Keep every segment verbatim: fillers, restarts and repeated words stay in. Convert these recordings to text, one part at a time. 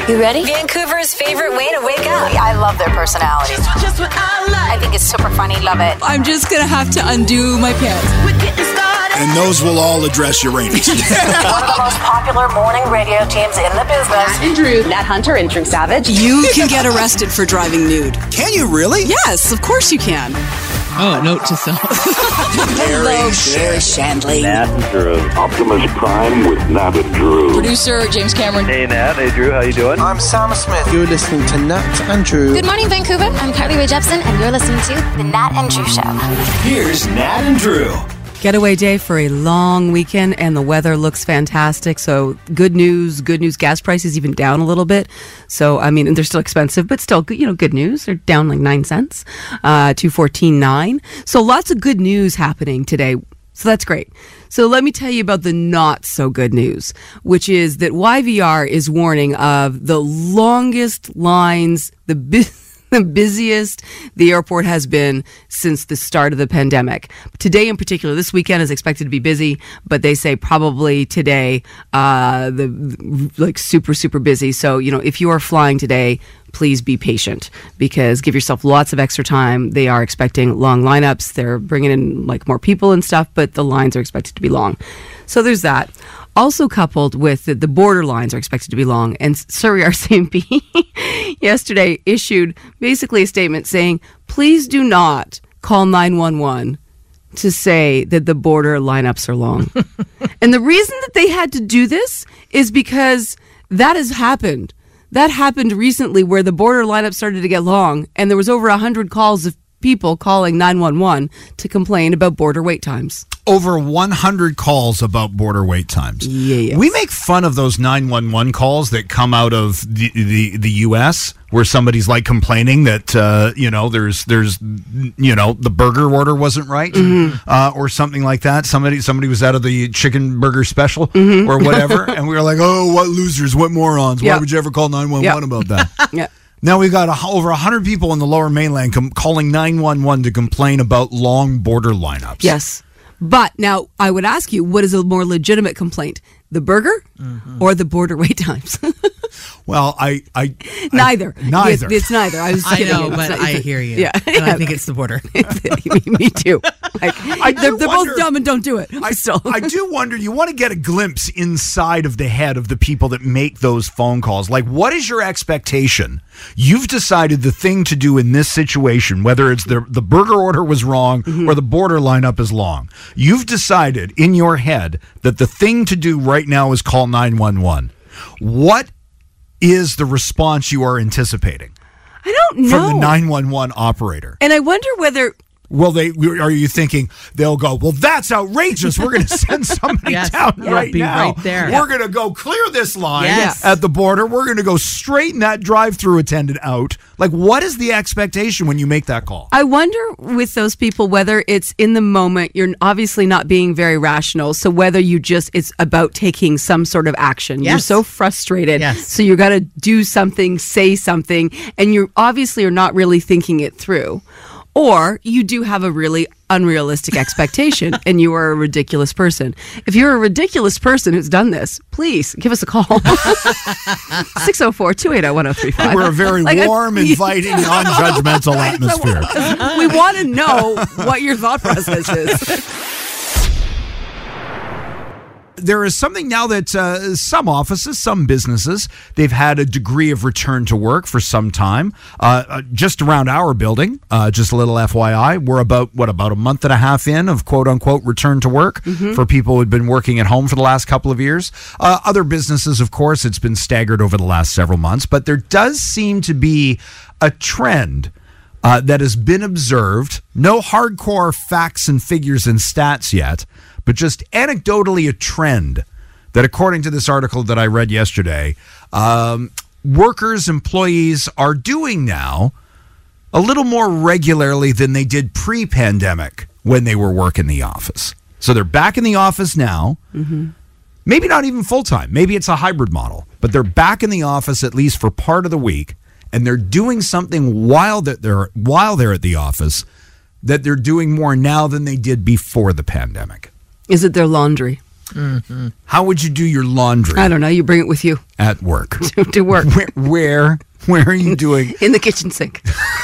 You ready? Vancouver's favorite way to wake up. I love their personality. Just, just what I like. I think it's super funny. Love it. I'm just going to have to undo my pants. We're getting started. And those will all address Uranus. One of the most popular morning radio teams in the business. Nat and Drew. Nat Hunter and Drew Savage. You can get arrested for driving nude. Can you really? Yes, of course you can. Oh, note to self. Hello, Sherry Shandley. Nat and Drew. Optimus Prime with Nat and Drew. Producer James Cameron. Hey, Nat. Hey, Drew. How you doing? I'm Sam Smith. You're listening to Nat and Drew. Good morning, Vancouver. I'm Carly Rae Jepsen, and you're listening to The Nat and Drew Show. Here's Nat and Drew. Getaway day for a long weekend, and the weather looks fantastic. So good news, good news. Gas prices even down a little bit. So, I mean, they're still expensive, but still, you know, good news. They're down like nine cents, uh, to fourteen nine. So lots of good news happening today. So that's great. So let me tell you about the not so good news, which is that Y V R is warning of the longest lines, the business. The busiest the airport has been since the start of the pandemic. Today in particular, this weekend is expected to be busy, but they say probably today, uh, the like super, super busy. So, you know, if you are flying today, please be patient because give yourself lots of extra time. They are expecting long lineups. They're bringing in like more people and stuff, but the lines are expected to be long. So there's that. Also coupled with the, the border lines are expected to be long. And Surrey R C M P yesterday issued basically a statement saying, please do not call nine one one to say that the border lineups are long. And the reason that they had to do this is because that has happened. That happened recently where the border lineup started to get long and there was over one hundred calls of people calling nine one one to complain about border wait times. Over one hundred calls about border wait times. Yes. We make fun of those nine one one calls that come out of the the, the U S where somebody's like complaining that uh, you know there's there's you know the burger order wasn't right, mm-hmm. uh, or something like that. Somebody somebody was out of the chicken burger special, mm-hmm. or whatever, and we were like, oh, what losers, what morons? Why yep. would you ever call nine one one yep. about that? Yeah. Now we've got a, over one hundred people in the Lower Mainland com- calling nine one one to complain about long border lineups. Yes. But now I would ask you, what is a more legitimate complaint? The burger mm-hmm. or the border wait times? Well, I... I neither. I, neither. It's, it's neither. I, was I kidding. know, It's but not, I hear you. Yeah. And I think it's the border. Me too. Like, I they're they're wonder, both dumb and don't do it. I, still. I do wonder, you want to get a glimpse inside of the head of the people that make those phone calls. Like, what is your expectation? You've decided the thing to do in this situation, whether it's the, the burger order was wrong mm-hmm. or the border lineup is long. You've decided in your head that the thing to do right now is call nine one one. What is the response you are anticipating? I don't know. From the nine one one operator. And I wonder whether... Well, they are you thinking they'll go, well, that's outrageous. We're going to send somebody yes, down yeah, right be now. Right there. We're going to go clear this line yes. at the border. We're going to go straighten that drive-through attendant out. Like, what is the expectation when you make that call? I wonder with those people whether it's in the moment, you're obviously not being very rational. So whether you just, it's about taking some sort of action. Yes. You're so frustrated. Yes. So you got to do something, say something, and you obviously are not really thinking it through. Or you do have a really unrealistic expectation and you are a ridiculous person. If you're a ridiculous person who's done this, please give us a call. six oh four, two eight oh, one oh three five. We're a very like warm, I, inviting, non-judgmental atmosphere. We want to know what your thought process is. There is something now that uh, some offices, some businesses, they've had a degree of return to work for some time. Uh, uh, just around our building, uh, just a little F Y I, we're about, what, about a month and a half in of quote-unquote return to work mm-hmm. for people who've been working at home for the last couple of years. Uh, other businesses, of course, it's been staggered over the last several months, but there does seem to be a trend uh, that has been observed. No hardcore facts and figures and stats yet, but just anecdotally a trend that, according to this article that I read yesterday, um, workers, employees are doing now a little more regularly than they did pre-pandemic when they were working the office. So they're back in the office now, mm-hmm. maybe not even full-time. Maybe it's a hybrid model, but they're back in the office at least for part of the week, and they're doing something while that they're while they're at the office that they're doing more now than they did before the pandemic. Is it their laundry? Mm-hmm. How would you do your laundry? I don't know. You bring it with you at work. to work. Where, where? Where are you doing? In the kitchen sink.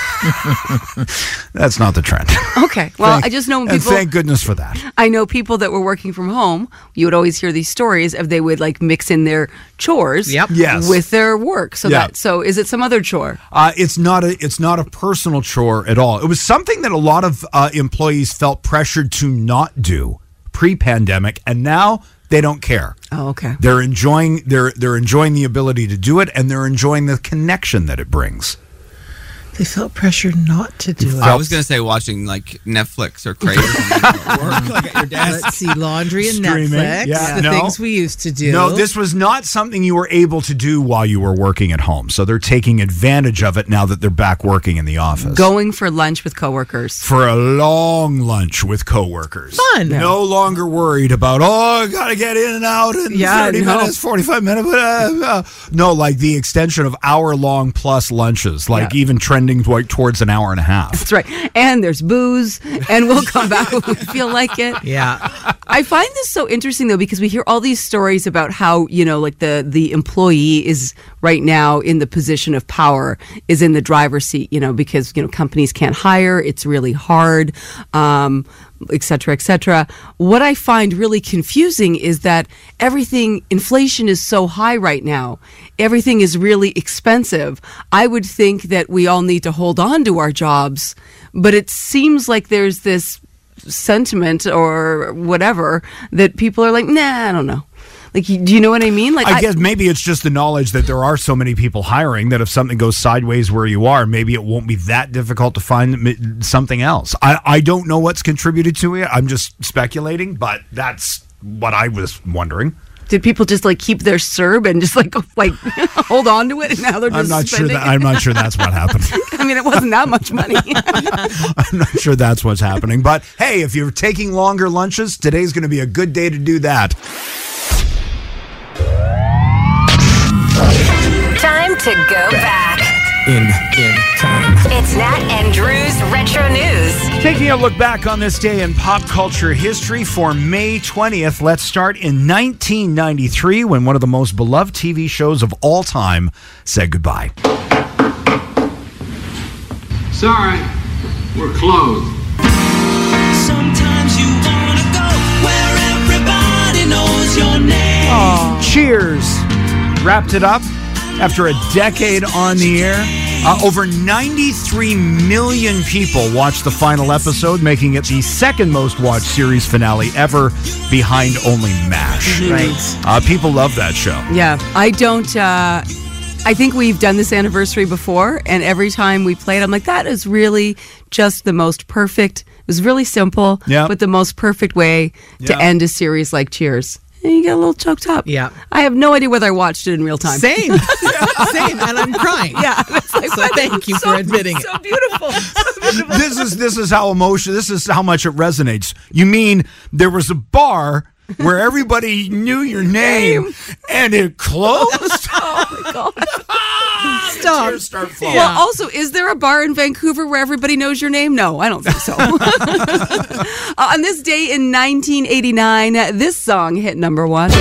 That's not the trend. Okay. Well, thank, I just know and people. Thank goodness for that. I know people that were working from home. You would always hear these stories of they would like mix in their chores Yep. Yes. with their work. So Yeah. that so is it some other chore? Uh, it's not a it's not a personal chore at all. It was something that a lot of uh, employees felt pressured to not do pre-pandemic, and now they don't care. Oh, okay. They're enjoying they're they're enjoying the ability to do it, and they're enjoying the connection that it brings. They felt pressured not to do it. I was going to say watching like Netflix or Crave or something at work, like at your desk. Let's see, laundry and Streaming. Netflix, Yeah. the No. things we used to do. No, this was not something you were able to do while you were working at home. So they're taking advantage of it now that they're back working in the office. Going for lunch with coworkers. For a long lunch with coworkers. Fun. No longer worried about, oh, I got to get in and out in Yeah, thirty no. minutes, forty-five minutes. Uh, uh. No, like the extension of hour-long plus lunches, like Yeah. even trending like towards an hour and a half. That's right. And there's booze, and we'll come back when we feel like it. Yeah. I find this so interesting though, because we hear all these stories about how, you know, like the the employee is right now in the position of power, is in the driver's seat, you know, because, you know, companies can't hire, it's really hard, um, et cetera, et cetera. What I find really confusing is that everything, inflation is so high right now. Everything is really expensive. I would think that we all need to hold on to our jobs, but it seems like there's this sentiment or whatever that people are like, nah, I don't know. Like, do you know what I mean? Like, I, I guess maybe it's just the knowledge that there are so many people hiring that if something goes sideways where you are, maybe it won't be that difficult to find something else. I, I don't know what's contributed to it. I'm just speculating, but that's what I was wondering. Did people just like keep their C E R B and just like like hold on to it, and now they're just I'm not spending sure that I'm not sure that's what happened. I mean, it wasn't that much money. I'm not sure that's what's happening. But hey, if you're taking longer lunches, today's going to be a good day to do that. Time to go back. In, in time. It's Nat and Drew's Retro News. Taking a look back on this day in pop culture history for May twentieth, let's start in nineteen ninety-three when one of the most beloved T V shows of all time said goodbye. Sorry, we're closed. Sometimes you wanna go where everybody knows your name. Aww. Cheers wrapped it up after a decade on the air. Uh, over ninety-three million people watched the final episode, making it the second most watched series finale ever, behind only MASH. Right. Uh, people love that show. Yeah, I don't. Uh, I think we've done this anniversary before, and every time we play it, I'm like, that is really just the most perfect. It was really simple, yeah. but the most perfect way to Yeah. end a series like Cheers. And you get a little choked up. Yeah. I have no idea whether I watched it in real time. Same. Same. And I'm crying. Yeah. It's like, So thank you so, for admitting it. So beautiful. So beautiful. This is this is how emotion. This is how much it resonates. You mean there was a bar where everybody knew your name and it closed? Oh my god. Stop. Tears start flowing. Well, also, is there a bar in Vancouver where everybody knows your name? No, I don't think so. uh, on this day in nineteen eighty-nine, this song hit number one.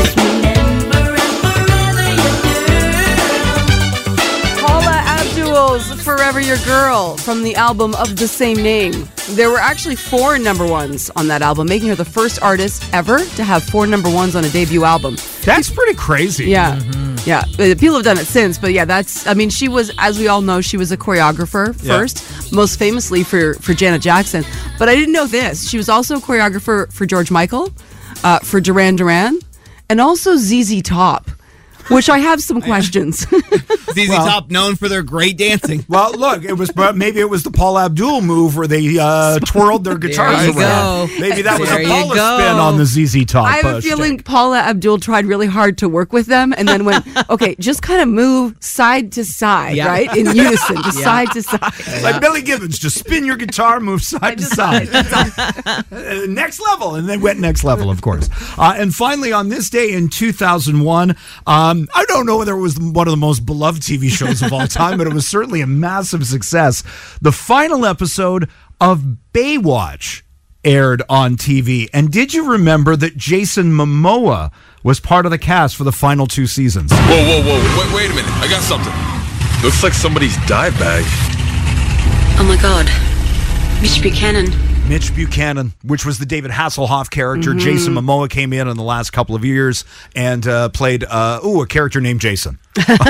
Paula Abdul's Forever Your Girl from the album of the same name. There were actually four number ones on that album, making her the first artist ever to have four number ones on a debut album. That's pretty crazy. Yeah. Mm-hmm. Yeah. Uh, People have done it since, but yeah, that's, I mean, she was, as we all know, she was a choreographer first, yeah. most famously for, for Janet Jackson. But I didn't know this. She was also a choreographer for George Michael, uh, for Duran Duran, and also Z Z Top. Which I have some questions. Z Z well, Top, known for their great dancing. Well, look, it was maybe it was the Paula Abdul move where they uh, twirled their guitars there you around. Go. Maybe that was there a Paula spin on the Z Z Top. I have a feeling Paula Abdul tried really hard to work with them, and then went, okay, just kind of move side to side, yeah. right, in unison, just yeah. side to side. Yeah. Like Billy Gibbons, just spin your guitar, move side to side. uh, next level, and they went next level, of course. Uh, and finally, on this day in two thousand one. Um, I don't know whether it was one of the most beloved T V shows of all time, but it was certainly a massive success. The final episode of Baywatch aired on T V. And did you remember that Jason Momoa was part of the cast for the final two seasons? Whoa, whoa, whoa. Wait, wait a minute. I got something. Looks like somebody's dye bag. Oh my God. Mitch Buchanan. Mitch Buchanan, which was the David Hasselhoff character. Mm-hmm. Jason Momoa came in in the last couple of years and uh, played, uh, ooh, a character named Jason.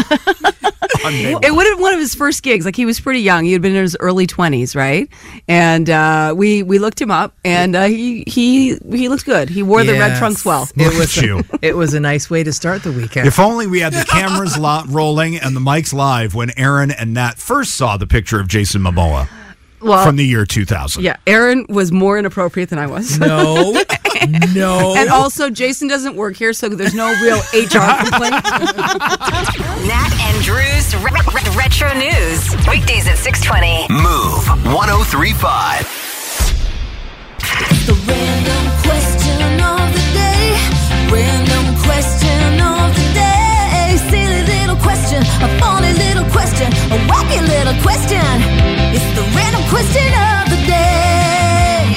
It would have been one of his first gigs. Like, he was pretty young. He had been in his early twenties, right? And uh, we we looked him up, and uh, he he he looked good. He wore the red Yes. trunks well. It was, you. a, it was a nice way to start the weekend. If only we had the cameras lo- rolling and the mics live when Aaron and Nat first saw the picture of Jason Momoa Well, from the year two thousand. Yeah, Aaron was more inappropriate than I was. No, no. And also, Jason doesn't work here, so there's no real H R complaint. Nat and Drew's re- re- Retro News. Weekdays at six twenty. Move one oh three point five. The random question of the day. Random question of the day. Silly little question, a funny little question, a wacky little question. It's the random question of the day.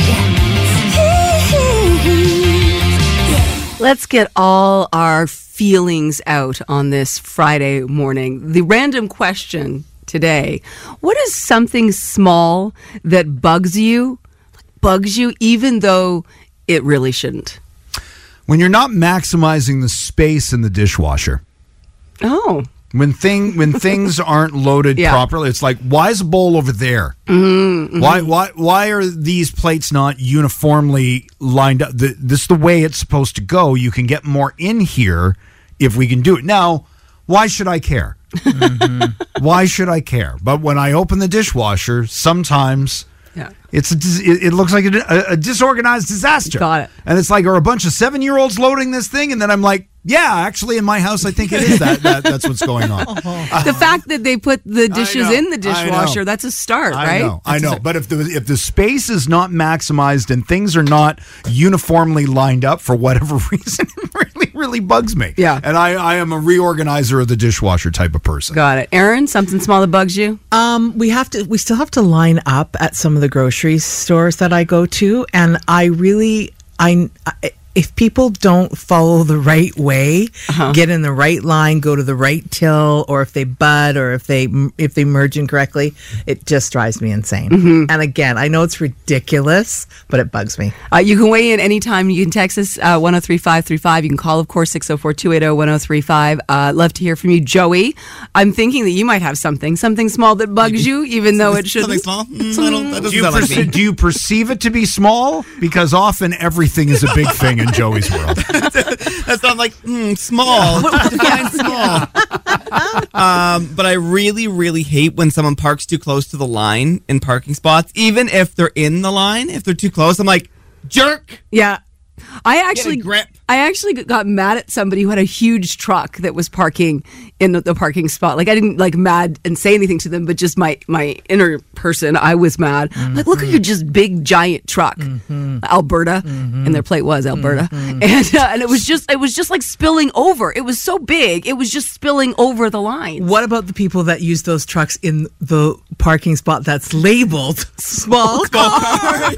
Let's get all our feelings out on this Friday morning. The random question today: what is something small that bugs you, bugs you even though it really shouldn't? When you're not maximizing the space in the dishwasher. Oh. When thing when things aren't loaded Yeah. properly, it's like, why is a bowl over there? Mm-hmm, mm-hmm. Why why why are these plates not uniformly lined up? The, this is the way it's supposed to go. You can get more in here if we can do it. Now, why should I care? Mm-hmm. Why should I care? But when I open the dishwasher, sometimes Yeah. it's a, dis- it, it looks like a, a disorganized disaster. Got it. And it's like, are a bunch of seven-year-olds loading this thing? And then I'm like, yeah, actually, in my house, I think it is that. that that's what's going on. The fact that they put the dishes know, in the I dishwasher, know. that's a start, I right? know, I know. But if the if the space is not maximized and things are not uniformly lined up for whatever reason, it really, really bugs me. Yeah. And I, I am a reorganizer of the dishwasher type of person. Got it. Aaron, something small that bugs you? Um, we have to. We still have to line up at some of the grocery stores that I go to, and I really, I. I if people don't follow the right way, uh-huh. get in the right line, go to the right till, or if they bud, or if they if they merge incorrectly, it just drives me insane. Mm-hmm. And again, I know it's ridiculous, but it bugs me. Uh, you can weigh in anytime. You can text us uh, one oh three five three five. You can call, of course, six oh four, two eight oh, one oh three five. Uh, love to hear from you. Joey, I'm thinking that you might have something, something small that bugs you, even though it shouldn't. Something small? Mm, I don't, that Do you, doesn't sound like perce- me. do you perceive it to be small? Because often everything is a big thing in Joey's world. That sounds like mm, small. Define small. um, but I really, really hate when someone parks too close to the line in parking spots. Even if they're in the line, if they're too close, I'm like, jerk. Yeah. I actually grip. I actually got mad at somebody who had a huge truck that was parking in the, the parking spot. Like, I didn't like mad and say anything to them, but just my my inner person, I was mad. Mm-hmm. Like, look at your just big giant truck, mm-hmm. Alberta, mm-hmm. and their plate was Alberta, mm-hmm. and uh, and it was just it was just like spilling over. It was so big, it was just spilling over the line. What about the people that use those trucks in the parking spot that's labeled small car?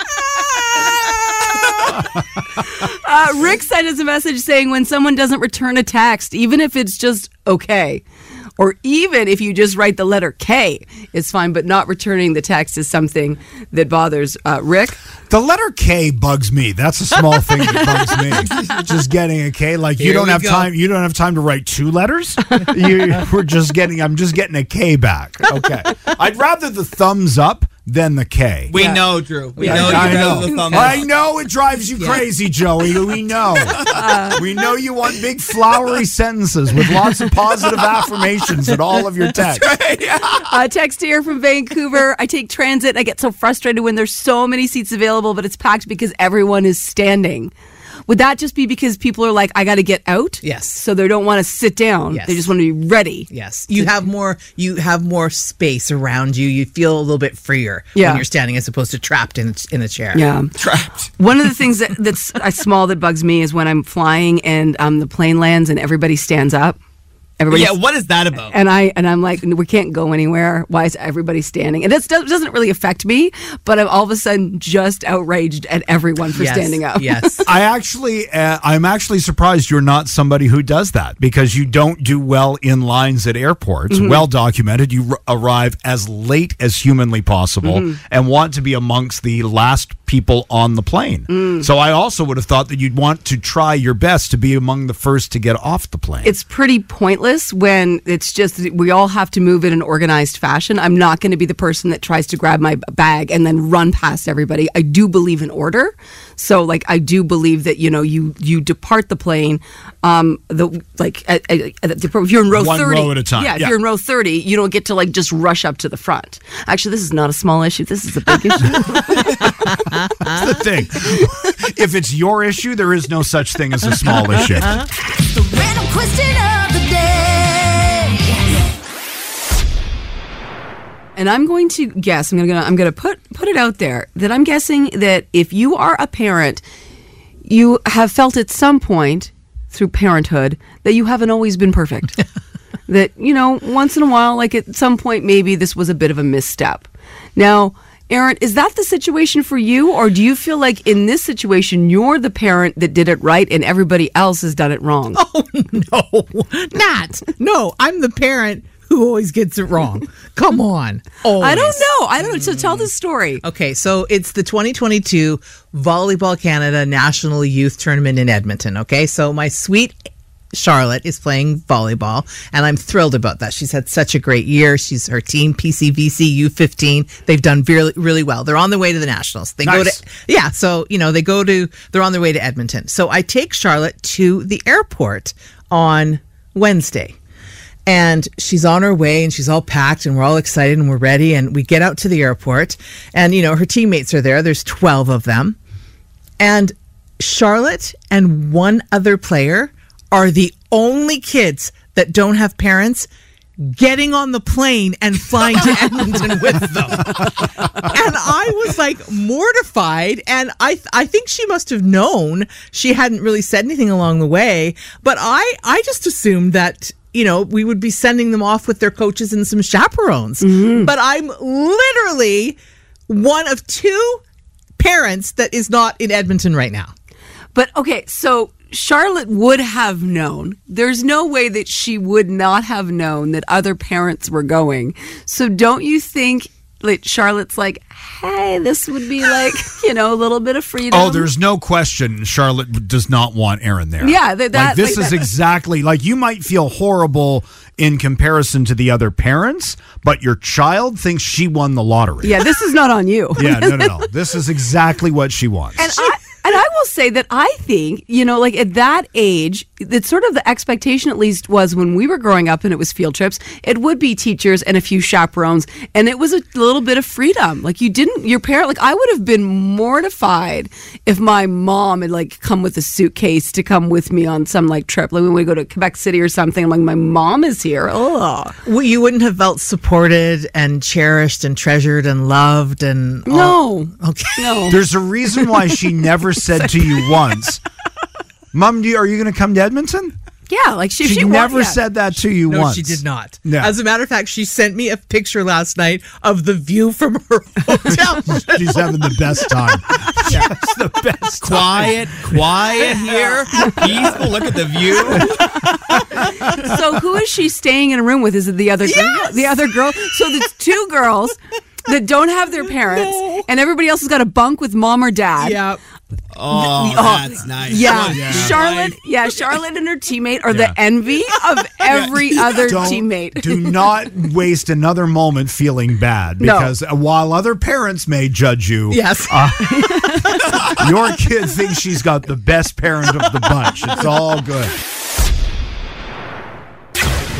uh, Rick sent us a message saying when someone doesn't return a text, even if it's just okay, or even if you just write the letter K, it's fine, but not returning the text is something that bothers uh, Rick. The letter K bugs me. That's a small thing that bugs me. Just getting a K, like Here you don't we have go. time. You don't have time to write two letters. you, we're just getting. I'm just getting a K back. Okay. I'd rather the thumbs up than the K. We Yeah. know, Drew. We I, know you I rather know. the thumb I up. know it drives you crazy, Joey. We know. Uh, we know you want big flowery sentences with lots of positive affirmations in all of your text. Uh, text here from Vancouver. I take transit. I get so frustrated when there's so many seats available, but it's packed because everyone is standing. Would that just be because people are like, I got to get out? Yes. So they don't want to sit down. Yes. They just want to be ready. Yes. You have more you have more space around you. You feel a little bit freer Yeah. when you're standing as opposed to trapped in a, in a chair. Yeah. Trapped. One of the things that, that's uh, small that bugs me is when I'm flying and um, the plane lands and everybody stands up. Everybody, Yeah, what is that about? And I and I'm like, we can't go anywhere. Why is everybody standing? And this doesn't really affect me, but I'm all of a sudden just outraged at everyone for Yes, standing up. yes. I actually, uh, I'm actually surprised you're not somebody who does that, because you don't do well in lines at airports. Mhm. Well documented. You r- arrive as late as humanly possible Mhm. and want to be amongst the last people on the plane. Mm. So I also would have thought that you'd want to try your best to be among the first to get off the plane. It's pretty pointless when it's just we all have to move in an organized fashion. I'm not going to be the person that tries to grab my bag and then run past everybody. I do believe in order. So like I do believe that, you know, you you depart the plane um the like at, at, at, if you're in row One thirty row at a time. Yeah, if Yeah. you're in row thirty, you don't get to like just rush up to the front. Actually, this is not a small issue. This is a big issue. That's the thing. If it's your issue, there is no such thing as a small issue. The random question of the day. And I'm going to guess, I'm going to I'm going to put put it out there that I'm guessing that if you are a parent, you have felt at some point through parenthood that you haven't always been perfect. That, you know, once in a while, like at some point, maybe this was a bit of a misstep. Now, Aaron, is that the situation for you? Or do you feel like in this situation, you're the parent that did it right and everybody else has done it wrong? Oh, no, not. No, I'm the parent who always gets it wrong. Come on. Always. I don't know. I don't know. So tell the story. Okay, so it's the twenty twenty-two Volleyball Canada National Youth Tournament in Edmonton. Okay, so my sweet Charlotte is playing volleyball, and I'm thrilled about that. She's had such a great year. She's her team, P C V C U fifteen. They've done really, really well. They're on their way to the Nationals. They go Nice. to, yeah, so, you know, they go to, they're on their way to Edmonton. So I take Charlotte to the airport on Wednesday. And she's on her way and she's all packed and we're all excited and we're ready. And we get out to the airport and, you know, her teammates are there. There's twelve of them. And Charlotte and one other player are the only kids that don't have parents getting on the plane and flying to Edmonton with them. And I was like mortified. And I I think she must have known. She hadn't really said anything along the way. But I, I just assumed that, you know, we would be sending them off with their coaches and some chaperones. Mm-hmm. But I'm literally one of two parents that is not in Edmonton right now. But okay, so Charlotte would have known. There's no way that she would not have known that other parents were going. So don't you think like Charlotte's like, hey, this would be like, you know, a little bit of freedom? Oh, there's no question Charlotte does not want Aaron there. Yeah, that, that like this like is that. exactly like you might feel horrible in comparison to the other parents, but your child thinks she won the lottery. Yeah, this is not on you. Yeah, no, no, no. This is exactly what she wants. And I and I will say that I think, you know, like at that age, that sort of the expectation at least was when we were growing up and it was field trips, it would be teachers and a few chaperones and it was a little bit of freedom. Like you didn't, your parent, like I would have been mortified if my mom had like come with a suitcase to come with me on some like trip. Like when we go to Quebec City or something, I'm like, my mom is here. Ugh. Well, you wouldn't have felt supported and cherished and treasured and loved and all- No. Okay. No. There's a reason why she never said to you once, Mom, do you, are you going to come to Edmonton? Yeah, like she, She, she never wa- yeah. said that to you No, once. she did not. Yeah. As a matter of fact, she sent me a picture last night of the view from her hotel. She's having the best time. Yes, the best time. Quiet, quiet here. Peaceful. Look at the view. So who is she staying in a room with? Is it the other girl? Yes! The other girl? So there's two girls that don't have their parents, No. and everybody else has got a bunk with mom or dad. Yeah. Oh, that's nice. Yeah. Good Yeah. Charlotte, life. yeah, Charlotte and her teammate are Yeah. the envy of every other Don't- teammate. Do not waste another moment feeling bad No. because while other parents may judge you, Yes. uh, your kid thinks she's got the best parent of the bunch. It's all good.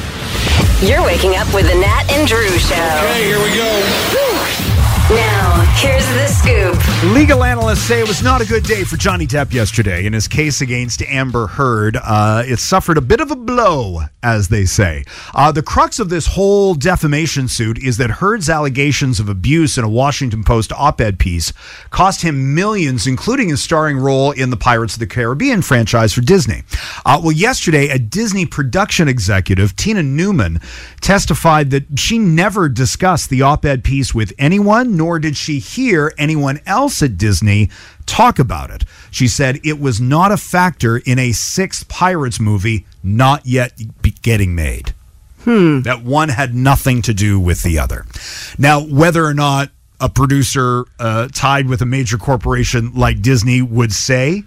You're waking up with the Nat and Drew Show. Okay, here we go. Now, Here's the scoop. Legal analysts say it was not a good day for Johnny Depp yesterday in his case against Amber Heard. Uh, it suffered a bit of a blow, as they say. Uh, the crux of this whole defamation suit is that Heard's allegations of abuse in a Washington Post op-ed piece cost him millions, including his starring role in the Pirates of the Caribbean franchise for Disney. Uh, well, yesterday, a Disney production executive, Tina Newman, testified that she never discussed the op-ed piece with anyone, nor did she hear anyone else at Disney talk about it. She said it was not a factor in a sixth Pirates movie not yet be getting made. Hmm. That one had nothing to do with the other. Now, whether or not a producer uh, tied with a major corporation like Disney would say,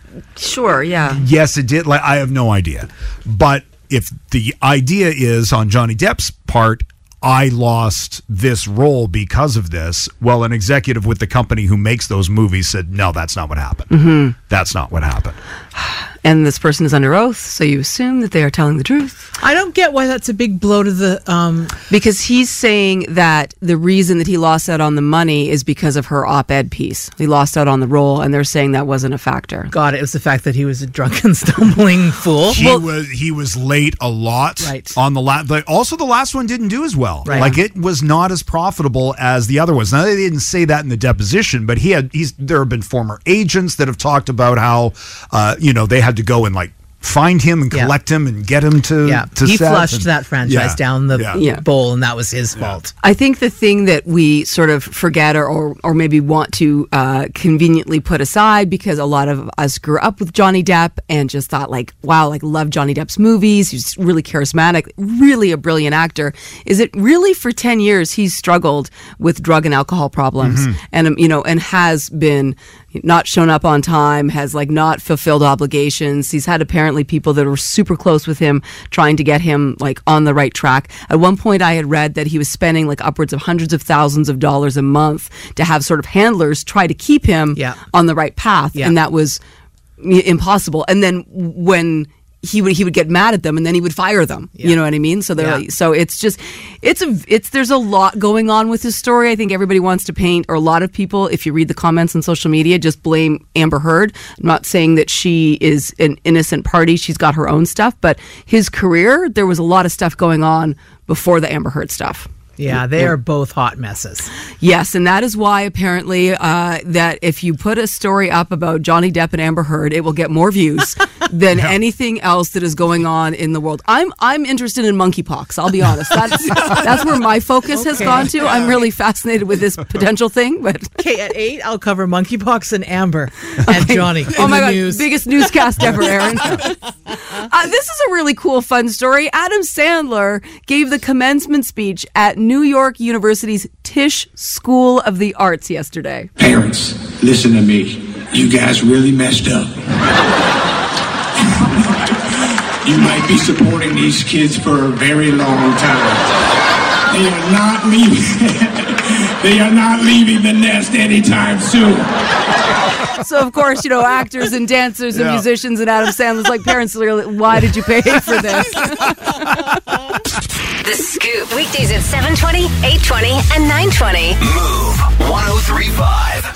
sure, yeah. yes, it did. Like, I have no idea. But if the idea is on Johnny Depp's part, I lost this role because of this, well, an executive with the company who makes those movies said, no, that's not what happened. Mm-hmm. That's not what happened. And this person is under oath, so you assume that they are telling the truth. I don't get why that's a big blow to the... Um... Because he's saying that the reason that he lost out on the money is because of her op-ed piece. He lost out on the role, and they're saying that wasn't a factor. God, it was the fact that he was a drunken, stumbling fool. He well, was he was late a lot. Right. On the last, also the last one didn't do as well. Right. Like, it was not as profitable as the other was. Now, they didn't say that in the deposition, but he had he's there have been former agents that have talked about how uh, you know, they had to go and like find him and collect yeah. him and get him to yeah. to he set flushed and, that franchise yeah. down the yeah. Yeah. bowl, and that was his yeah. fault. I think the thing that we sort of forget or or, or maybe want to uh, conveniently put aside, because a lot of us grew up with Johnny Depp and just thought like, wow, like love Johnny Depp's movies. He's really charismatic, really a brilliant actor. Is it really for ten years he's struggled with drug and alcohol problems Mm-hmm. and um, you know, and has been not shown up on time, has like not fulfilled obligations. He's had apparently people that were super close with him trying to get him like on the right track. At one point I had read that he was spending like upwards of hundreds of thousands of dollars a month to have sort of handlers try to keep him yeah. on the right path. Yeah. And that was impossible. And then when he would he would get mad at them, and then he would fire them. Yeah. You know what I mean? So they're yeah. like, so it's just it's a it's there's a lot going on with his story. I think everybody wants to paint, or a lot of people, if you read the comments on social media, just blame Amber Heard. I'm not saying that she is an innocent party. She's got her own stuff, but his career, there was a lot of stuff going on before the Amber Heard stuff. Yeah, they are both hot messes. Yes, and that is why apparently uh, that if you put a story up about Johnny Depp and Amber Heard, it will get more views than yeah. anything else that is going on in the world. I'm I'm interested in monkeypox. I'll be honest. That's that's where my focus okay. has gone to. I'm really fascinated with this potential thing. But okay, at eight, I'll cover monkeypox and Amber and okay. Johnny. Oh my God, news. Biggest newscast ever, Aaron. uh, this is a really cool, fun story. Adam Sandler gave the commencement speech at New York University's Tisch School of the Arts yesterday. Parents, listen to me. You guys really messed up. You might be supporting these kids for a very long time. They are not leaving. They are not leaving the nest anytime soon. So, of course, you know, actors and dancers and yeah. musicians and Adam Sandler's like, parents, why did you pay for this? The Scoop, weekdays at seven twenty, eight twenty, and nine twenty. Move one oh three point five.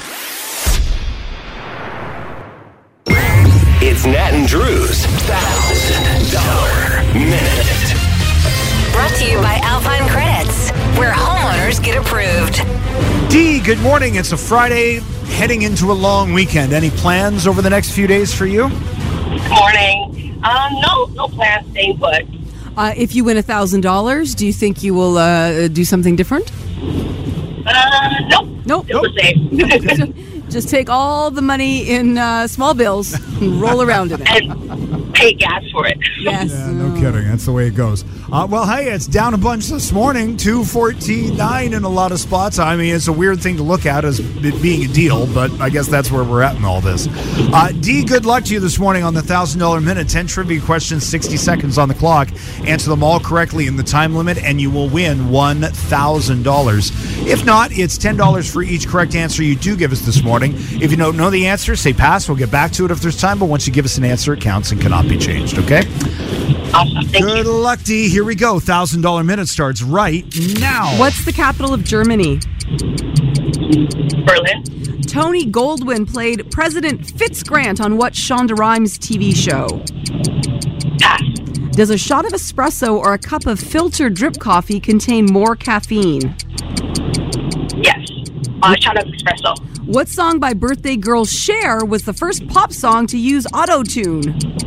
It's Nat and Drew's one thousand dollars Minute. Brought to you by Alpine Credits, where homeowners get approved. Dee, good morning. It's a Friday, heading into a long weekend. Any plans over the next few days for you? Good morning. Um, no, no plans. Staying put. Uh, if you win one thousand dollars, do you think you will uh, do something different? Uh, nope. Nope. Still the same. Just take all the money in uh, small bills and roll around in it. And pay gas for it. Yes. Yeah, no kidding. That's the way it goes. Uh, well, hey, it's down a bunch this morning, two fourteen nine in a lot of spots. I mean, it's a weird thing to look at as it being a deal, but I guess that's where we're at in all this. Uh, Dee, good luck to you this morning on the one thousand dollars Minute. ten trivia questions, sixty seconds on the clock. Answer them all correctly in the time limit, and you will win one thousand dollars. If not, it's ten dollars for each correct answer you do give us this morning. If you don't know the answer, say pass. We'll get back to it if there's time, but once you give us an answer, it counts and cannot be changed, okay? Awesome. Thank Good you. luck, Dee. Here we go. one thousand dollars Minute starts right now. What's the capital of Germany? Berlin. Tony Goldwyn played President Fitzgrant on what Shonda Rhimes T V show? Pass. Does a shot of espresso or a cup of filtered drip coffee contain more caffeine? Yes. A shot of espresso. What song by birthday girl Cher was the first pop song to use auto-tune?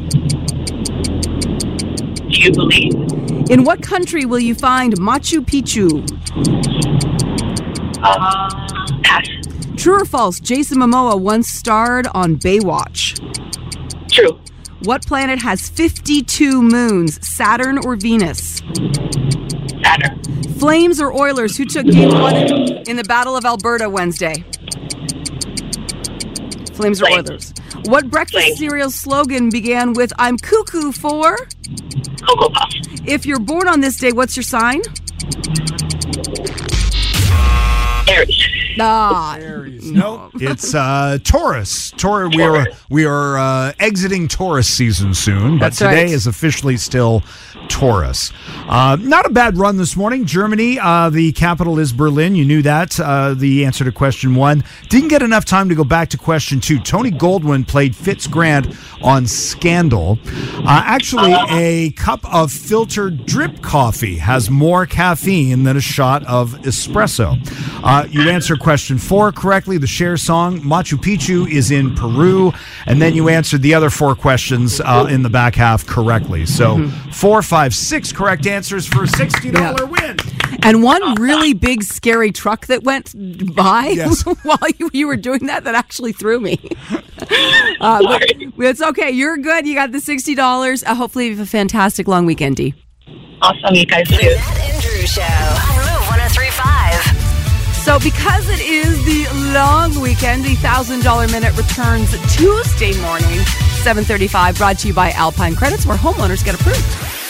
Do you believe? In what country will you find Machu Picchu? Uh, pass. True or false, Jason Momoa once starred on Baywatch? True. What planet has fifty-two moons, Saturn or Venus? Saturn. Flames or Oilers, who took game one in the Battle of Alberta Wednesday? Flames or Flames. Oilers. What breakfast Flames. cereal slogan began with I'm cuckoo for? Cocoa Puff. If you're born on this day, what's your sign? Aries. Ah, No, it's uh, Taurus. Taur- we are we are uh, exiting Taurus season soon, but That's today right. is officially still Taurus. Uh, not a bad run this morning. Germany, uh, the capital is Berlin. You knew that. Uh, the answer to question one. Didn't get enough time to go back to question two. Tony Goldwyn played Fitzgrant on Scandal. Uh, actually, a cup of filtered drip coffee has more caffeine than a shot of espresso. Uh, you answer question four correctly. The Cher song, Machu Picchu, is in Peru. And then you answered the other four questions uh, in the back half correctly. So Mm-hmm. four, five, six correct answers for a sixty dollars win. and one really big scary truck that went by Yes. while you, you were doing that that actually threw me. uh, but it's okay. You're good. You got the sixty dollars. Uh, hopefully you have a fantastic long weekend, Dee. Awesome, you guys do. The Nat and Drew Show on Move one oh three point five. So because it is the long weekend, the one thousand dollars Minute returns Tuesday morning, seven thirty-five, brought to you by Alpine Credits, where homeowners get approved.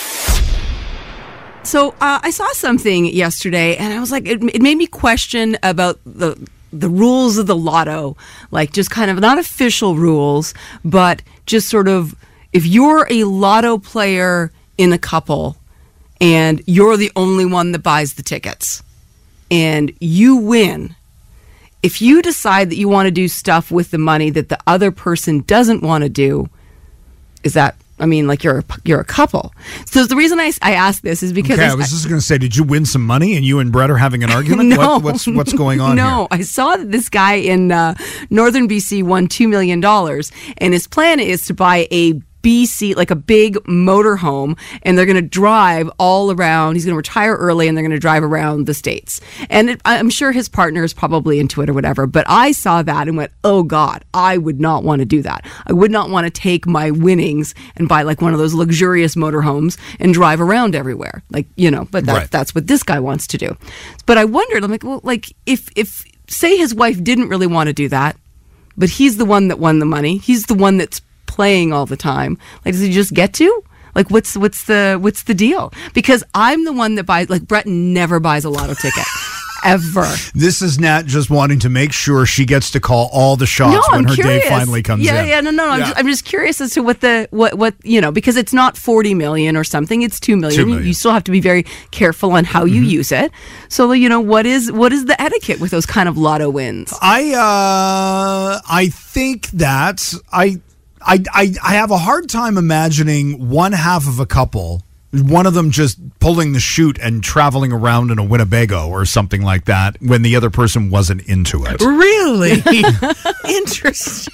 So uh, I saw something yesterday, and I was like, it, it made me question about the the rules of the lotto, like just kind of not official rules, but just sort of if you're a lotto player in a couple and you're the only one that buys the tickets and you win, if you decide that you want to do stuff with the money that the other person doesn't want to do, is that, I mean, like you're a, you're a couple. So the reason I, I asked this is because Okay, I was just going to say, did you win some money and you and Brett are having an argument? No. What, what's what's going on No, here? I saw that this guy in uh, northern B C won two million dollars, and his plan is to buy a B C, like a big motorhome, and they're going to drive all around. He's going to retire early, and they're going to drive around the states. And it, I'm sure his partner is probably into it or whatever, but I saw that and went, oh God, I would not want to do that. I would not want to take my winnings and buy like one of those luxurious motorhomes and drive around everywhere. Like, you know, but that, Right. that's what this guy wants to do. But I wondered, I'm like, well, like if, if say his wife didn't really want to do that, but he's the one that won the money. He's the one that's playing all the time. Like, does he just get to? Like, what's what's the what's the deal? Because I'm the one that buys. Like, Brett never buys a lotto ticket, ever. This is Nat just wanting to make sure she gets to call all the shots No, when I'm her curious. day finally comes yeah, in. Yeah, no, no, no. I'm, Yeah. just, I'm just curious as to what the what what you know, because it's not forty million or something. It's two million. Two million. You, you still have to be very careful on how you use it. So, you know, what is what is the etiquette with those kind of lotto wins? I uh, I think that I, I I I have a hard time imagining one half of a couple, one of them just pulling the chute and traveling around in a Winnebago or something like that when the other person wasn't into it. Really? Interesting.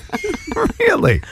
Really?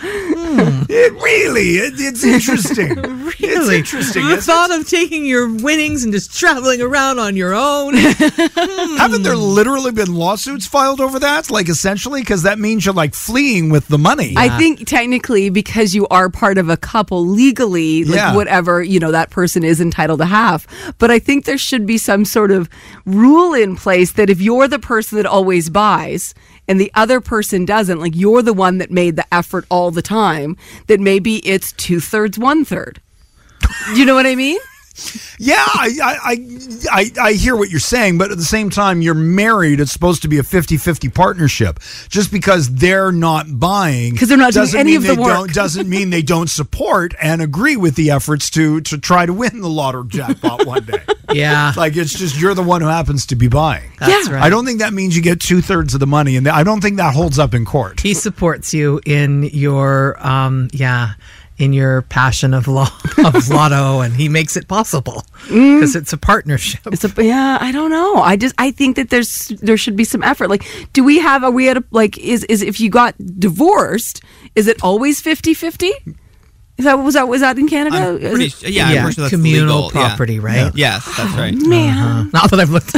It really, it, it's interesting. It's Really? interesting. The isn't it? thought of taking your winnings and just traveling around on your own. Haven't there literally been lawsuits filed over that? Like, essentially, because that means you're like fleeing with the money. I think technically because you are part of a couple legally, like Yeah. whatever, you know, that person is entitled to have. But I think there should be some sort of rule in place that if you're the person that always buys and the other person doesn't, like you're the one that made the effort all the time, that maybe it's two thirds, one third. Do you know what I mean? Yeah, I, I, I, I hear what you're saying, but at the same time, you're married. It's supposed to be a fifty-fifty partnership. Just because they're not buying, because they're not doing any of the work, don't, doesn't mean they don't support and agree with the efforts to to try to win the lotto jackpot one day. Yeah, like it's just you're the one who happens to be buying. That's yeah. right. I don't think that means you get two thirds of the money, and I don't think that holds up in court. He supports you in your, um, yeah. in your passion of law of lotto, and he makes it possible because mm. it's a partnership. It's a yeah. I don't know. I just I think that there's there should be some effort. Like, do we have? Are we at a like? Is is if you got divorced, is it always fifty-fifty? Is that was that was that in Canada? I'm pretty, it, yeah, yeah I'm sure that's communal legal. property, yeah. right? Yeah. Yes, that's right. Oh, man, uh-huh. Not that I've looked.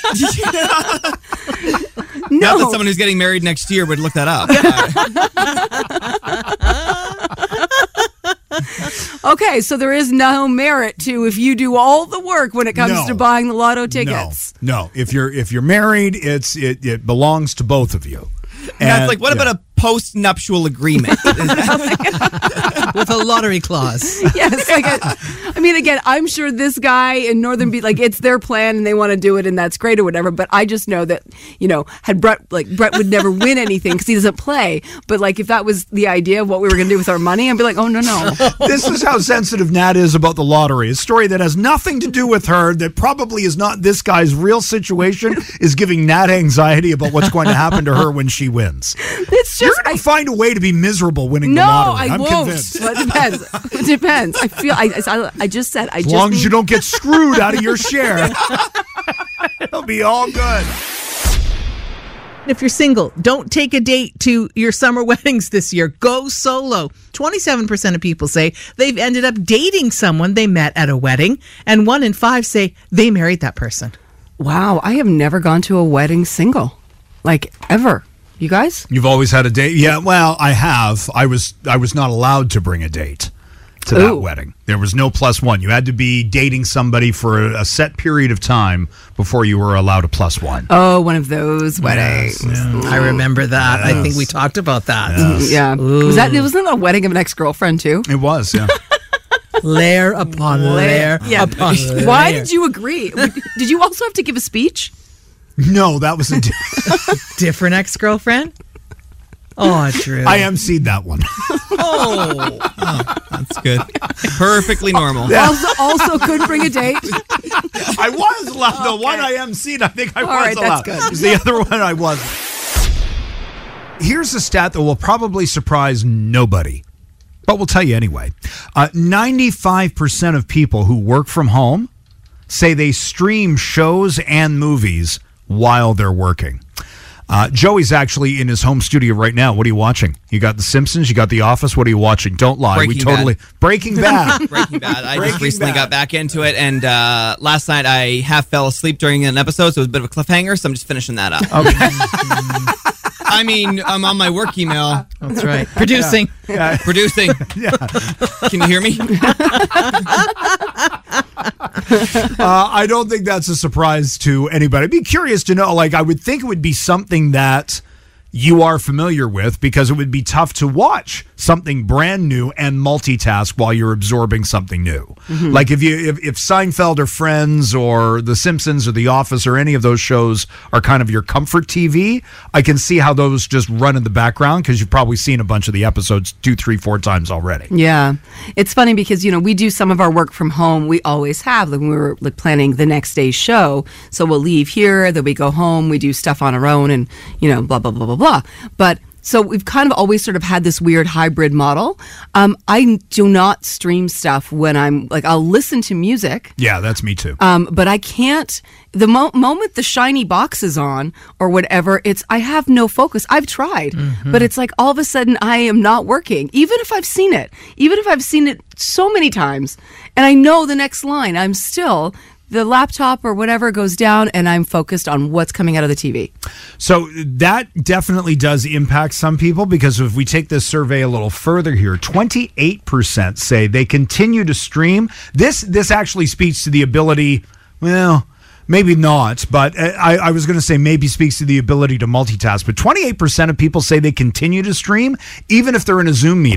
No. Not that someone who's getting married next year would look that up. Okay, so there is no merit to if you do all the work when it comes no. to buying the lotto tickets. No, no. If you're if you're married, it's it, it belongs to both of you. And that's like, what yeah. about a post-nuptial agreement with a lottery clause? Yes, like a, I mean, again, I'm sure this guy in Northern Beach, like it's their plan and they want to do it, and that's great or whatever. But I just know that you know, had Brett like Brett would never win anything because he doesn't play. But like if that was the idea of what we were going to do with our money, I'd be like, oh no, no. This is how sensitive Nat is about the lottery. A story that has nothing to do with her, that probably is not this guy's real situation, is giving Nat anxiety about what's going to happen to her when she wins. It's just You're going to find a way to be miserable winning no, the lottery. I I'm won't. convinced. Well, it depends. It depends. I feel. I, I, I just said. I as just long need- as you don't get screwed out of your share, it'll be all good. If you're single, don't take a date to your summer weddings this year. Go solo. twenty-seven percent of people say they've ended up dating someone they met at a wedding, and one in five say they married that person. Wow, I have never gone to a wedding single, like ever. You guys? You've always had a date? Yeah, well, I have. I was I was not allowed to bring a date to that Ooh. wedding. There was no plus one. You had to be dating somebody for a set period of time before you were allowed a plus one. Oh, one of those weddings. Yes, yes. I remember that. Yes. I think we talked about that. Yes. Yeah. Ooh. Was that? Wasn't that a wedding of an ex-girlfriend too? It was, yeah. Layer upon layer, yeah. upon layer. Why did you agree? Did you also have to give a speech? No, that was a di- different ex-girlfriend. Oh, Drew. I emceed that one. Oh, oh, that's good. Perfectly normal. Yeah. Also, also couldn't bring a date. I was allowed. The okay. one I emceed, I think I All was right, allowed. That's good. The other one I wasn't. Here's a stat that will probably surprise nobody, but we'll tell you anyway. Uh, ninety-five percent of people who work from home say they stream shows and movies while they're working. Uh, Joey's actually in his home studio right now. What are you watching? You got The Simpsons, you got The Office. What are you watching? Don't lie. Breaking we totally Bad. Breaking Bad. Breaking Bad. I Breaking just recently Bad. got back into it, and uh, last night I half fell asleep during an episode, so it was a bit of a cliffhanger. So I'm just finishing that up. Okay. I mean, I'm on my work email. That's right. Producing. Yeah. Yeah. Producing. Yeah. Can you hear me? uh, I don't think that's a surprise to anybody. I'd be curious to know, like, I would think it would be something that you are familiar with, because it would be tough to watch something brand new and multitask while you're absorbing something new. Mm-hmm. Like if you if, if Seinfeld or Friends or The Simpsons or The Office or any of those shows are kind of your comfort T V, I can see how those just run in the background because you've probably seen a bunch of the episodes two, three, four times already. Yeah. It's funny because, you know, we do some of our work from home. We always have, like when we were like planning the next day's show. So we'll leave here, then we go home, we do stuff on our own and, you know, blah, blah, blah, blah, blah. But so we've kind of always sort of had this weird hybrid model. Um, I do not stream stuff when I'm like, I'll listen to music. Yeah, that's me too. Um, but I can't, the mo- moment the shiny box is on or whatever, it's, I have no focus. I've tried, mm-hmm. but it's like all of a sudden I am not working. Even if I've seen it, even if I've seen it so many times and I know the next line, I'm still, the laptop or whatever goes down and I'm focused on what's coming out of the T V. So that definitely does impact some people, because if we take this survey a little further here, twenty-eight percent say they continue to stream. This this actually speaks to the ability, well, maybe not, but I, I was going to say maybe speaks to the ability to multitask. But twenty-eight percent of people say they continue to stream even if they're in a Zoom meeting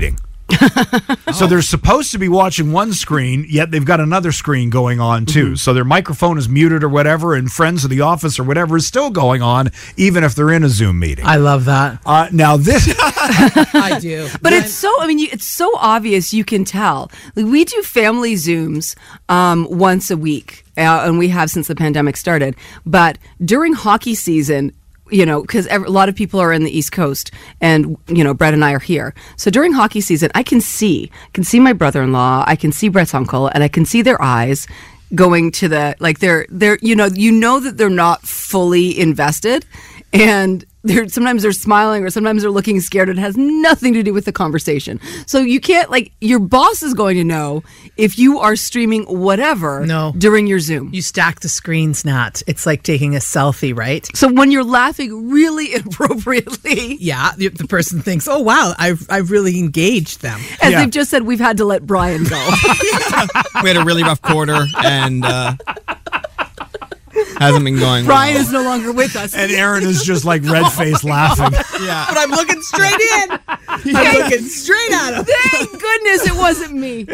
So they're supposed to be watching one screen, yet they've got another screen going on too. Mm-hmm. So their microphone is muted or whatever, and Friends of the Office or whatever is still going on, even if they're in a Zoom meeting. I love that. Uh, now this, I do. But it's so, I mean, you, it's so obvious you can tell. Like, we do family Zooms um, once a week, uh, and we have since the pandemic started. But during hockey season, you know, because a lot of people are in the East Coast, and you know, Brett and I are here. So during hockey season, I can see, I can see my brother-in-law, I can see Brett's uncle, and I can see their eyes going to the like they're they're you know you know that they're not fully invested, and they're sometimes they're smiling or sometimes they're looking scared. It has nothing to do with the conversation. So you can't, like, your boss is going to know if you are streaming whatever no. during your Zoom. You stack the screens, Nat. It's like taking a selfie, right? So when you're laughing really inappropriately. Yeah, the, the person thinks, oh, wow, I've, I've really engaged them. As yeah. they've just said, we've had to let Brian go. We had a really rough quarter, and uh, hasn't been going Brian well. is no longer with us. And Aaron is just like red-faced laughing. Yeah. But I'm looking straight in. I'm looking straight at him. Thank goodness it wasn't me.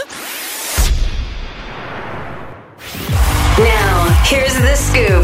Now, here's the scoop.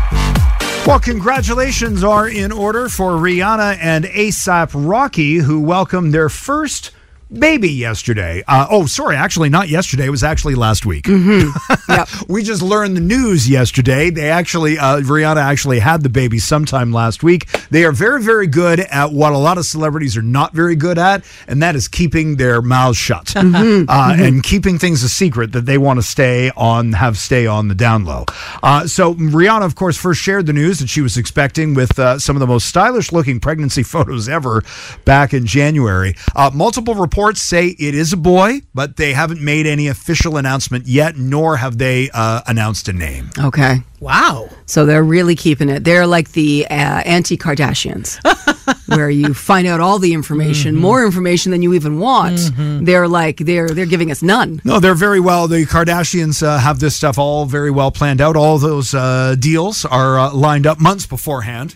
Well, congratulations are in order for Rihanna and A$AP Rocky, who welcomed their first baby yesterday. Uh, oh, sorry, actually not yesterday. It was actually last week. Mm-hmm. Yep. We just learned the news yesterday. They actually, uh, Rihanna actually had the baby sometime last week. They are very, very good at what a lot of celebrities are not very good at, and that is keeping their mouths shut Mm-hmm. uh, Mm-hmm. and keeping things a secret that they want to stay on, have stay on the down low. Uh, so Rihanna, of course, first shared the news that she was expecting with uh, some of the most stylish looking pregnancy photos ever back in January. Uh, multiple reports Reports say it is a boy, but they haven't made any official announcement yet, nor have they uh, announced a name. Okay. Wow. So they're really keeping it. They're like the uh, anti-Kardashians, where you find out all the information, mm-hmm. more information than you even want. Mm-hmm. They're like, they're they're giving us none. No, they're very well. The Kardashians uh, have this stuff all very well planned out. All those uh, deals are uh, lined up months beforehand.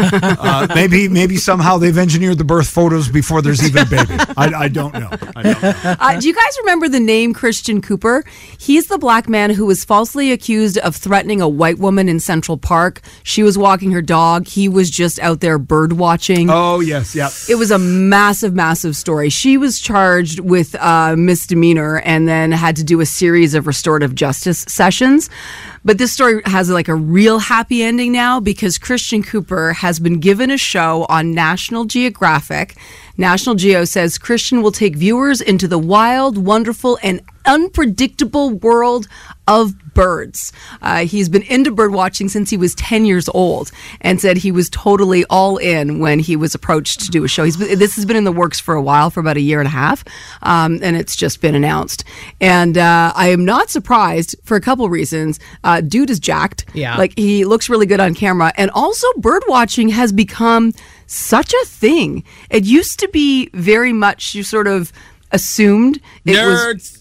uh, maybe maybe somehow they've engineered the birth photos before there's even a baby. I, I don't know. I don't know. Uh, do you guys remember the name Christian Cooper? He's the black man who was falsely accused of threatening a white woman in Central Park. She was walking her dog. He was just out there bird watching. Oh, yes, yeah. It was a massive, massive story. She was charged with uh, misdemeanor and then had to do a series of restorative justice sessions. But this story has like a real happy ending now because Christian Cooper has been given a show on National Geographic. National Geo says Christian will take viewers into the wild, wonderful, and unpredictable world of birds. Uh, he's been into bird watching since he was ten years old and said he was totally all in when he was approached to do a show. He's been, this has been in the works for a while, for about a year and a half, um, and it's just been announced. And uh, I am not surprised for a couple reasons. Uh, dude is jacked. Yeah. Like, he looks really good on camera. And also, bird watching has become such a thing. It used to be very much, you sort of assumed it Nerds. was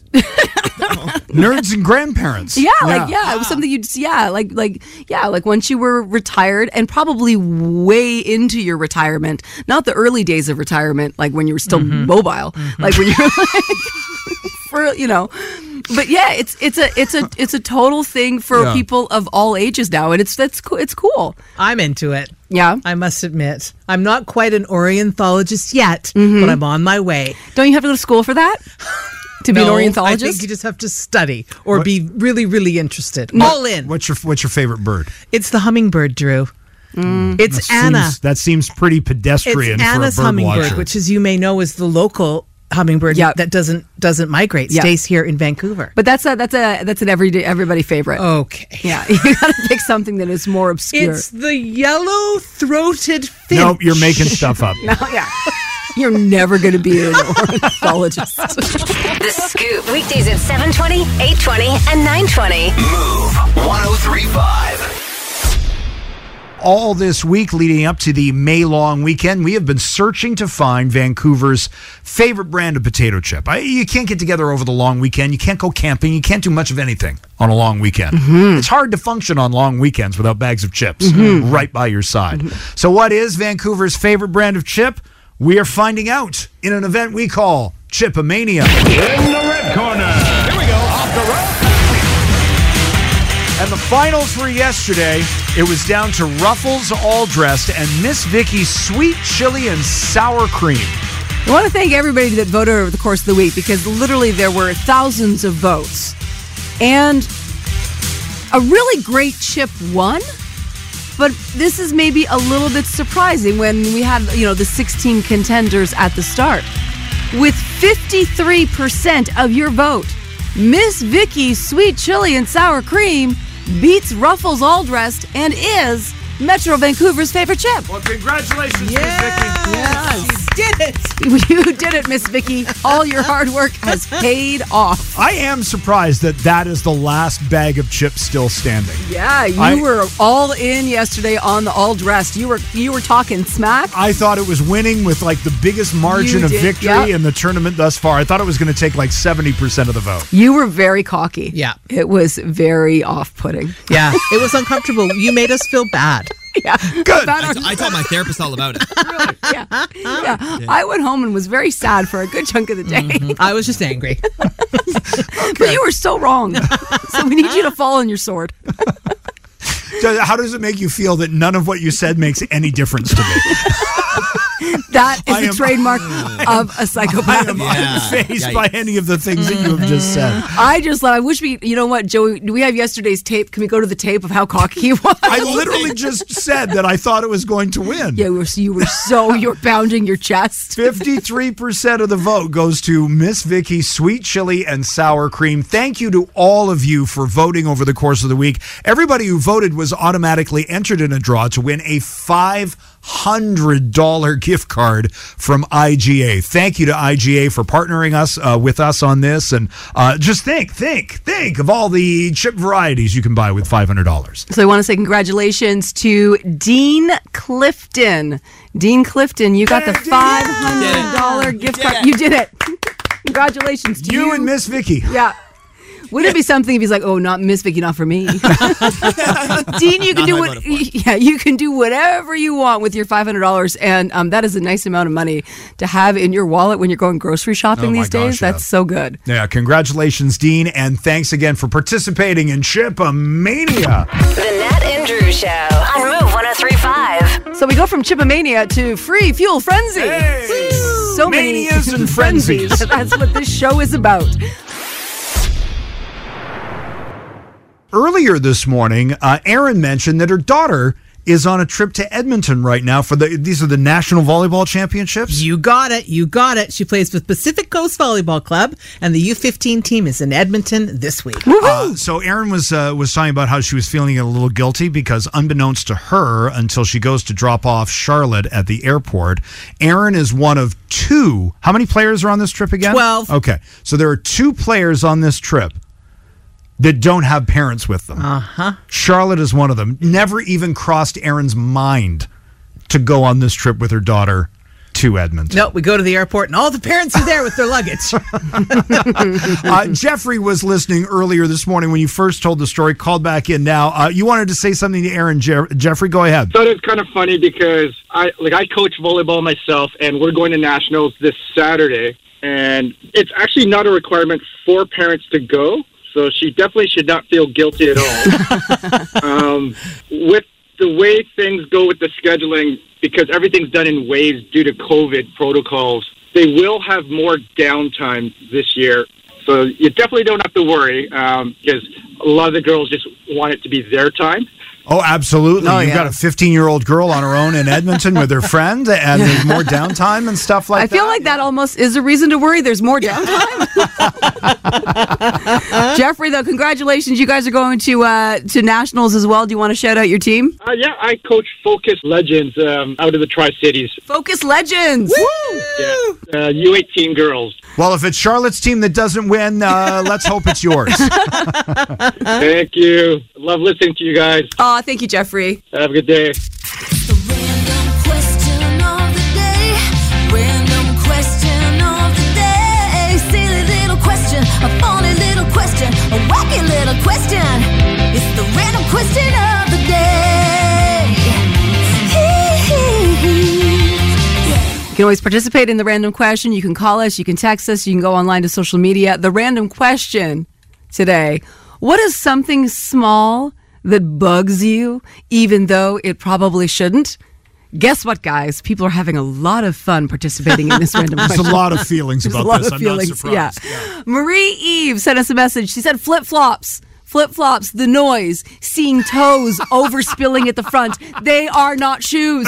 nerds and grandparents. Yeah, like yeah, yeah, it was something you'd yeah, like like yeah, like once you were retired and probably way into your retirement, not the early days of retirement, like when you were still mm-hmm. mobile, mm-hmm. like when you were like for you know. But yeah, it's it's a it's a it's a total thing for yeah. people of all ages now, and it's that's cool. It's cool. I'm into it. Yeah, I must admit, I'm not quite an ornithologist yet, mm-hmm. but I'm on my way. Don't you have to go to school for that? To no, be an ornithologist? I think you just have to study or what? be really, really interested. What, All in. What's your What's your favorite bird? It's the hummingbird, Drew. Mm. It's that Anna. Seems, that seems pretty pedestrian. It's Anna's for a bird hummingbird, watcher. which, as you may know, is the local hummingbird yep. that doesn't doesn't migrate. Yep. Stays here in Vancouver. But that's a that's a that's an everyday everybody favorite. Okay. Yeah, you got to pick something that is more obscure. It's the yellow-throated finch. Nope, you're making stuff up. No, yeah. You're never going to be an ornithologist. The Scoop, weekdays at seven twenty, eight twenty, and nine twenty. Move one oh three point five. All this week leading up to the May long weekend, we have been searching to find Vancouver's favorite brand of potato chip. I, you can't get together over the long weekend. You can't go camping. You can't do much of anything on a long weekend. Mm-hmm. It's hard to function on long weekends without bags of chips mm-hmm. right by your side. Mm-hmm. So what is Vancouver's favorite brand of chip? We are finding out in an event we call Chipomania. In the red corner. Here we go. Off the rope. And the finals were yesterday. It was down to Ruffles All Dressed and Miss Vicky's Sweet Chili and Sour Cream. I want to thank everybody that voted over the course of the week because literally there were thousands of votes. And a really great chip won. But this is maybe a little bit surprising when we had, you know, the sixteen contenders at the start. With fifty-three percent of your vote, Miss Vicky's Sweet Chili and Sour Cream beats Ruffles All Dressed and is Metro Vancouver's favorite chip. Well, congratulations, Yes. Miss Vicky. Yes. You did it. You did it, Miss Vicky. All your hard work has paid off. I am surprised that that is the last bag of chips still standing. Yeah, you I- were all in yesterday on the All Dressed. You were you were talking smack. I thought it was winning with like the biggest margin You of did, victory yep. in the tournament thus far. I thought it was going to take like seventy percent of the vote. You were very cocky. Yeah. It was very off-putting. Yeah, it was uncomfortable. You made us feel bad. Yeah. Good. About I, our- t- I told my therapist all about it. yeah. yeah. I went home and was very sad for a good chunk of the day. Mm-hmm. I was just angry. But you were so wrong. So we need you to fall on your sword. So how does it make you feel that none of what you said makes any difference to me? That is I the am- trademark of a I psychopath. am Yeah. unfazed Yikes. by any of the things that you have just said. I just thought, I wish we, you know what, Joey, do we have yesterday's tape? Can we go to the tape of how cocky he was? I literally just said that I thought it was going to win. Yeah, you were, you were so, you were pounding your chest. fifty-three percent of the vote goes to Miss Vicky's Sweet Chili and Sour Cream. Thank you to all of you for voting over the course of the week. Everybody who voted was automatically entered in a draw to win a five hundred dollars gift card from I G A. Thank you to I G A for partnering us uh, with us on this. And uh, just think, think, think of all the chip varieties you can buy with five hundred dollars. So I want to say congratulations to Dean Clifton. Dean Clifton, you got the five hundred dollars gift card. You did it. Congratulations to you. You and Miss Vicky. Yeah. Wouldn't it be something if he's like, oh, not Miss Vicky, not for me? Dean, you can Not do who I what? voted for. Yeah, you can do whatever you want with your five hundred dollars, and um, that is a nice amount of money to have in your wallet when you're going grocery shopping Oh my these days. gosh, yeah. That's so good. Yeah, congratulations, Dean, and thanks again for participating in Chipomania. The Nat and Drew Show on Move one oh three point five. So we go from Chipomania to Free Fuel Frenzy. Hey! So Manias many and frenzies. That's what this show is about. Earlier this morning, uh, Erin mentioned that her daughter is on a trip to Edmonton right now for the. These are the National Volleyball Championships. You got it. You got it. She plays with Pacific Coast Volleyball Club, and the U fifteen team is in Edmonton this week. Uh, so Erin was uh, was talking about how she was feeling a little guilty because, unbeknownst to her, until she goes to drop off Charlotte at the airport, Erin is one of two. How many players are on this trip again? Twelve. Okay, so there are two players on this trip that don't have parents with them. Uh-huh. Charlotte is one of them. Never even crossed Erin's mind to go on this trip with her daughter to Edmonton. No, we go to the airport, and all the parents are there with their luggage. uh, Jeffrey was listening earlier this morning when you first told the story. Called back in now. Uh, you wanted to say something to Erin. Je- Jeffrey, go ahead. thought it was kind of funny because I like I coach volleyball myself, and we're going to nationals this Saturday, and it's actually not a requirement for parents to go. So she definitely should not feel guilty at all. um, with the way things go with the scheduling, because everything's done in waves due to COVID protocols, they will have more downtime this year. So you definitely don't have to worry um, because a lot of the girls just want it to be their time. Oh, absolutely. Oh, You've yeah. got a fifteen-year-old girl on her own in Edmonton with her friend, and there's more downtime and stuff like I that. feel like that almost is a reason to worry. There's more downtime. Jeffrey, though, congratulations. You guys are going to uh, to nationals as well. Do you want to shout out your team? Uh, yeah, I coach Focus Legends um, out of the Tri-Cities. Focus Legends. Yeah, uh, U eighteen girls. Well, if it's Charlotte's team that doesn't win, uh, let's hope it's yours. Thank you. Love listening to you guys. Aw, thank you, Jeffrey. Have a good day. Question of the day, random question of the day, silly little question, a funny little question, a wacky little question. It's the random question of the day. can always participate in the random question. You can call us. You can text us. You can go online to social media. The random question today: what is something small that bugs you, even though it probably shouldn't? Guess what, guys? People are having a lot of fun participating in this random There's question. a lot of feelings There's about a lot this. Of I'm feelings. not surprised. Yeah. Yeah. Marie Eve sent us a message. She said flip-flops. Flip-flops, the noise, seeing toes over spilling at the front. They are not shoes.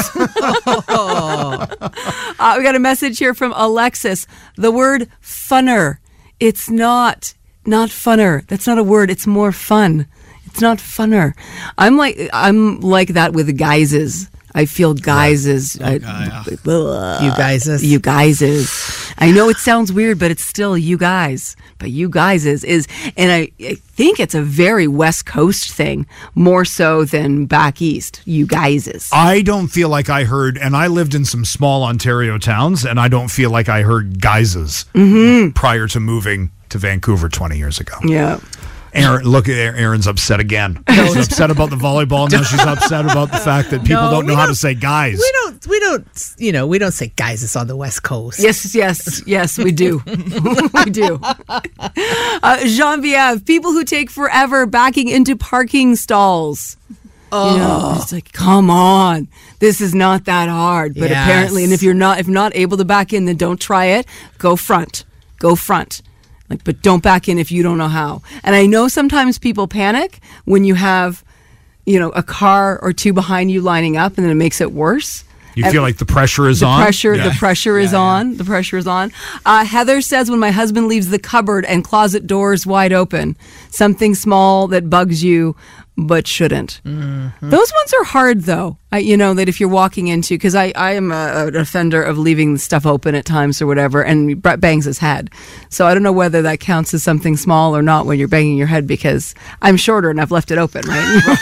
uh, we got a message here from Alexis. The word funner. It's not, not funner. That's not a word. It's more fun. It's not funner. I'm like, I'm like that with guises. I feel guises. Right. I, Okay, ugh. You guises. You guises. I know it sounds weird, but it's still you guys. But you guys is, is and I, I think it's a very West Coast thing, more so than back east. You guises. I don't feel like I heard, and I lived in some small Ontario towns, and I don't feel like I heard guises mm-hmm. prior to moving to Vancouver twenty years ago. Yeah. Aaron, look at Aaron's upset again. She's upset about the volleyball. Now she's upset about the fact that people No, don't know we how don't- to say guys. We don't, we don't, you know, we don't say guys, it's on the West Coast. Yes, yes, yes, we do. we do. Uh, Genevieve, people who take forever backing into parking stalls. Oh. You know, it's like, come on. This is not that hard. But Yes. apparently, and if you're not if not able to back in, then don't try it. Go front. Go front. Like, but don't back in if you don't know how. And I know sometimes people panic when you have, you know, a car or two behind you lining up, and then it makes it worse. You And feel like the pressure is the on? Pressure, Yeah. The pressure is Yeah, yeah. on. The pressure is on. Uh, Heather says, when my husband leaves the cupboard and closet doors wide open, something small that bugs you but shouldn't. Mm-hmm. Those ones are hard, though. I, you know, that if you're walking into, because I, I am a, an offender of leaving stuff open at times or whatever, and Brett bangs his head. So I don't know whether that counts as something small or not when you're banging your head, because I'm shorter and I've left it open, right?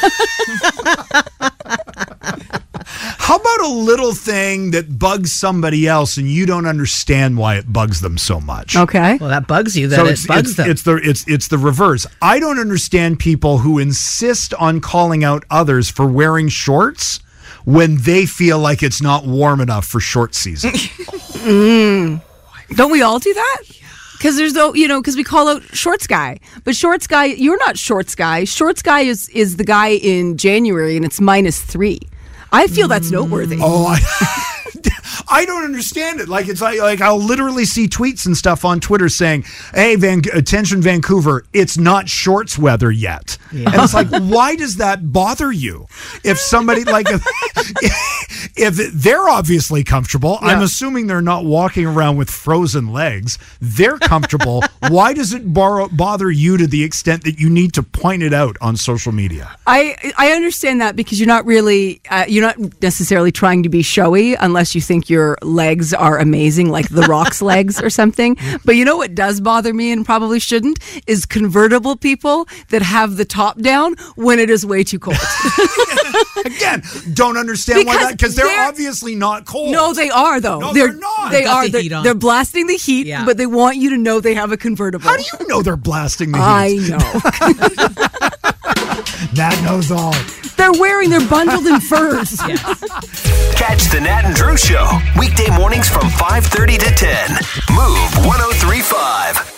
How about a little thing that bugs somebody else and you don't understand why it bugs them so much? Okay. Well, that bugs you, that So it it's, bugs it's, them. it's the it's it's the reverse. I don't understand people who insist on calling out others for wearing shorts when they feel like it's not warm enough for short season. mm. Don't we all do that? Because there's no, you know, because we call out shorts guy, but shorts guy, you're not shorts guy. Shorts guy is is the guy in January, and it's minus three. I feel that's noteworthy. Oh, I, I don't understand it. Like it's like like I'll literally see tweets and stuff on Twitter saying, "Hey, Van, attention, Vancouver, it's not shorts weather yet." Yeah. And it's like, why does that bother you? If somebody like if, if they're obviously comfortable, Yeah. I'm assuming they're not walking around with frozen legs. They're comfortable. Why does it borrow, bother you to the extent that you need to point it out on social media? I I understand that because you're not really uh, you're not necessarily trying to be showy unless you think your legs are amazing, like The Rock's legs or something. But you know what does bother me and probably shouldn't is convertible people that have the top down when it is way too cold. Again, don't understand why Because that because they're, they're- obviously not cold. No, they are though. No, they're, they're not. They Got are. the They're, heat on. they're blasting the heat, Yeah. but they want you to know they have a convertible. How do you know they're blasting the heat? I know. Nat knows all. They're wearing. They're bundled in furs. Catch the Nat and Drew Show weekday mornings from five thirty to ten. Move one oh three point five.